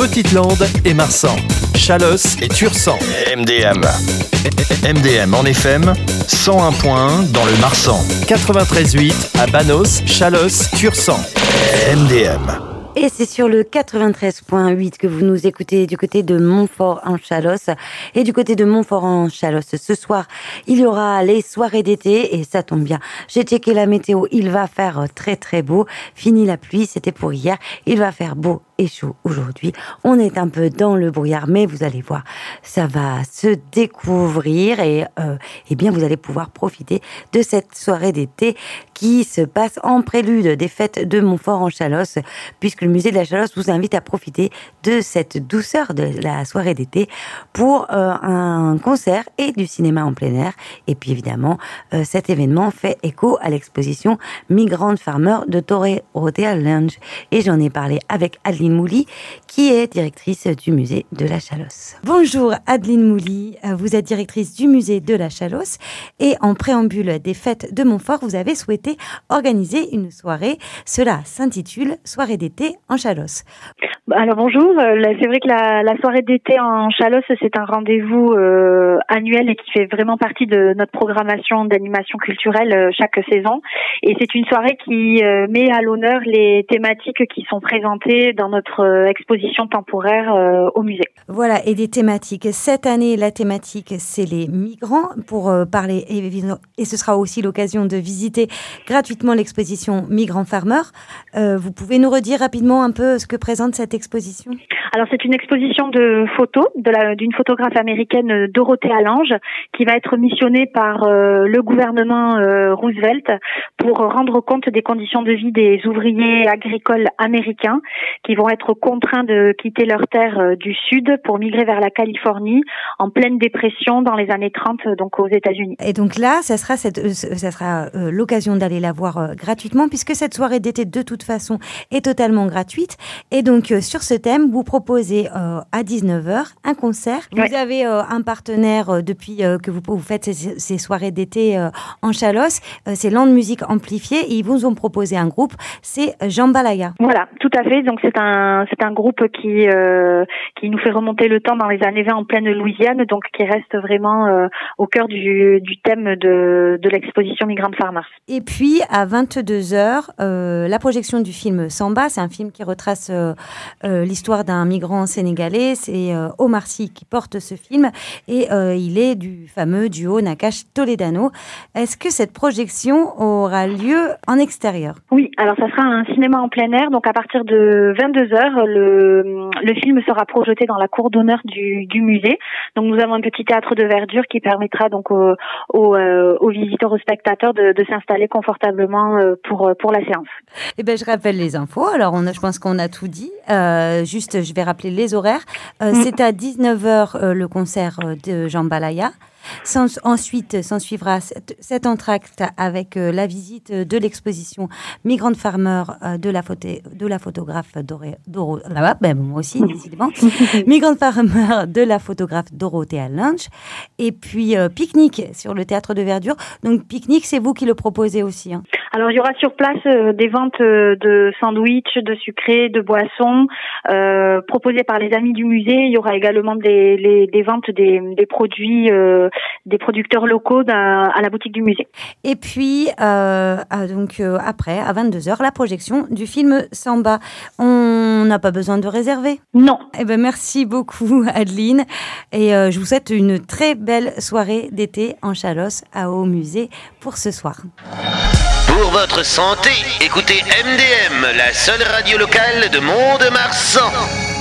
Petite-Lande et Marsan, Chalosse et Tursan. MDM. MDM en FM, 101.1 dans le Marsan. 93.8 à Banos, Chalosse, Tursan. MDM. Et c'est sur le 93.8 que vous nous écoutez du côté de Montfort en Chalosse. Et du côté de Montfort en Chalosse, ce soir, il y aura les soirées d'été. Et ça tombe bien, j'ai checké la météo, il va faire très très beau. Fini la pluie, c'était pour hier. Il va faire beau et chaud aujourd'hui. On est un peu dans le brouillard, mais vous allez voir, ça va se découvrir. Et bien, vous allez pouvoir profiter de cette soirée d'été qui se passe en prélude des fêtes de Montfort en Chalosse, puisque le musée de la Chalosse vous invite à profiter de cette douceur de la soirée d'été pour un concert et du cinéma en plein air. Et puis évidemment, cet événement fait écho à l'exposition Migrant Farmer de Dorothea Lange. Et j'en ai parlé avec Adeline Mouly, qui est directrice du musée de la Chalosse. Bonjour Adeline Mouly, vous êtes directrice du musée de la Chalosse et en préambule des fêtes de Montfort, vous avez souhaité organiser une soirée. Cela s'intitule Soirée d'été en Chalosse. Alors bonjour, c'est vrai que la soirée d'été en Chalosse, c'est un rendez-vous annuel et qui fait vraiment partie de notre programmation d'animation culturelle chaque saison. Et c'est une soirée qui met à l'honneur les thématiques qui sont présentées dans notre exposition temporaire au musée. Voilà, et des thématiques. Cette année, la thématique, c'est les migrants pour parler, et ce sera aussi l'occasion de visiter gratuitement l'exposition Migrant Farmer. Vous pouvez nous redire rapidement un peu ce que présente cette exposition ? Alors c'est une exposition de photos d'une photographe américaine, Dorothea Lange, qui va être missionnée par le gouvernement Roosevelt pour rendre compte des conditions de vie des ouvriers agricoles américains qui vont être contraints de quitter leur terre du sud pour migrer vers la Californie en pleine dépression dans les années 30, donc aux États-Unis. Et donc là, ça sera l'occasion d'aller la voir gratuitement, puisque cette soirée d'été, de toute façon, est totalement gratuite. Et donc, sur ce thème, vous proposez à 19h un concert. Ouais. Vous avez un partenaire depuis que vous faites ces soirées d'été en Chalosse. C'est Land Musique Amplifiée. Et ils vous ont proposé un groupe, c'est Jambalaya. Voilà, tout à fait. Donc c'est un groupe qui nous fait remonter le temps dans les années 20 en pleine Louisiane, donc qui reste vraiment au cœur du thème de l'exposition Migrant Farmers. Et puis à 22h, la projection du film Samba, c'est un film qui retrace l'histoire d'un migrant sénégalais. C'est Omar Sy qui porte ce film et il est du fameux duo Nakache Toledano. Est-ce que cette projection aura lieu en extérieur ? Oui, alors ça sera un cinéma en plein air, donc à partir de 22h, le film sera projeté dans la cour d'honneur du musée. Donc nous avons un petit théâtre de verdure qui permettra donc aux visiteurs, aux spectateurs de s'installer confortablement pour la séance. Eh ben, je rappelle les infos. Alors je pense qu'on a tout dit. Juste, je vais rappeler les horaires. C'est à 19h le concert de Jambalaya. Ensuite, s'en suivra cet entracte avec la visite de l'exposition Migrant Farmer de la photographe moi aussi, décidément. Migrant Farmer de la photographe Dorothea Lange. Et puis, pique-nique sur le théâtre de verdure. Donc, pique-nique, c'est vous qui le proposez aussi, hein. Alors, il y aura sur place des ventes de sandwichs, de sucrés, de boissons proposées par les amis du musée. Il y aura également des ventes des produits des producteurs locaux à la boutique du musée. Et puis, après, à 22h, la projection du film Samba. On n'a pas besoin de réserver ? Non. Eh ben, merci beaucoup, Adeline. Et je vous souhaite une très belle soirée d'été en Chalosse au musée pour ce soir. Pour votre santé, écoutez MDM, la seule radio locale de Mont-de-Marsan.